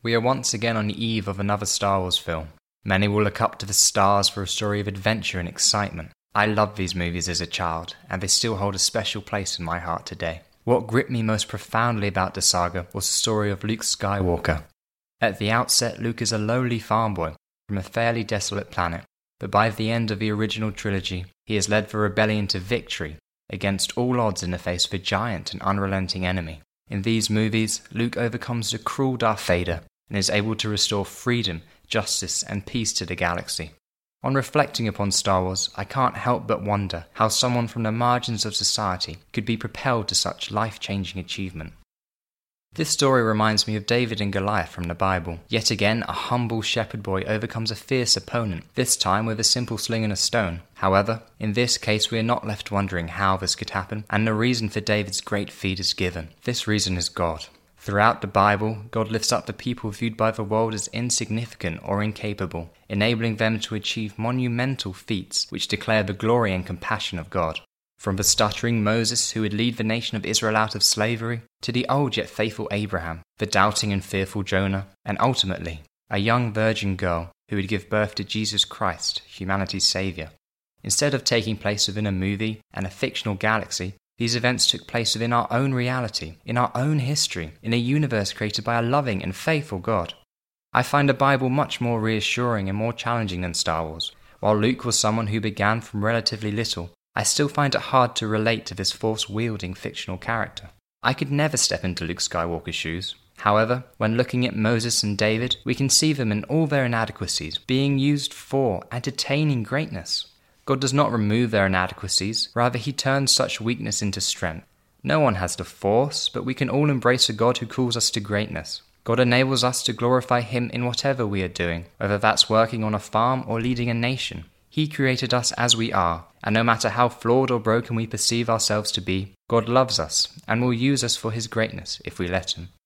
We are once again on the eve of another Star Wars film. Many will look up to the stars for a story of adventure and excitement. I loved these movies as a child, and they still hold a special place in my heart today. What gripped me most profoundly about the saga was the story of Luke Skywalker. At the outset, Luke is a lowly farm boy from a fairly desolate planet, but by the end of the original trilogy, he has led the rebellion to victory against all odds in the face of a giant and unrelenting enemy. In these movies, Luke overcomes the cruel Darth Vader and is able to restore freedom, justice, and peace to the galaxy. On reflecting upon Star Wars, I can't help but wonder how someone from the margins of society could be propelled to such life-changing achievement. This story reminds me of David and Goliath from the Bible. Yet again, a humble shepherd boy overcomes a fierce opponent, this time with a simple sling and a stone. However, in this case we are not left wondering how this could happen, and the reason for David's great feat is given. This reason is God. Throughout the Bible, God lifts up the people viewed by the world as insignificant or incapable, enabling them to achieve monumental feats which declare the glory and compassion of God. From the stuttering Moses who would lead the nation of Israel out of slavery, to the old yet faithful Abraham, the doubting and fearful Jonah, and ultimately, a young virgin girl who would give birth to Jesus Christ, humanity's saviour. Instead of taking place within a movie and a fictional galaxy, these events took place within our own reality, in our own history, in a universe created by a loving and faithful God. I find the Bible much more reassuring and more challenging than Star Wars. While Luke was someone who began from relatively little, I still find it hard to relate to this force-wielding fictional character. I could never step into Luke Skywalker's shoes. However, when looking at Moses and David, we can see them in all their inadequacies being used for and attaining greatness. God does not remove their inadequacies, rather he turns such weakness into strength. No one has the force, but we can all embrace a God who calls us to greatness. God enables us to glorify him in whatever we are doing, whether that's working on a farm or leading a nation. He created us as we are, and no matter how flawed or broken we perceive ourselves to be, God loves us and will use us for his greatness if we let him.